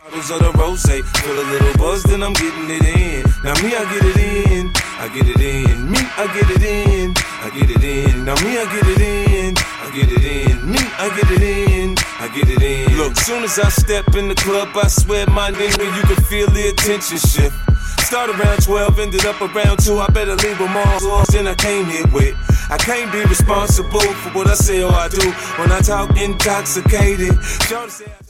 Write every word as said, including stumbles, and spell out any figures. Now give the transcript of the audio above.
Bottles of the rosé, feel a little buzz, then I'm getting it in. Now me, I get it in, I get it in. Me, I get it in, I get it in. Now me, I get it in, I get it in. Me, I get it in, I get it in. Look, soon as I step in the club, I swear my nigga, you can feel the attention shift. Start around twelve, ended up around two. I better leave them all than I came here with. I can't be responsible for what I say or I do when I talk intoxicated.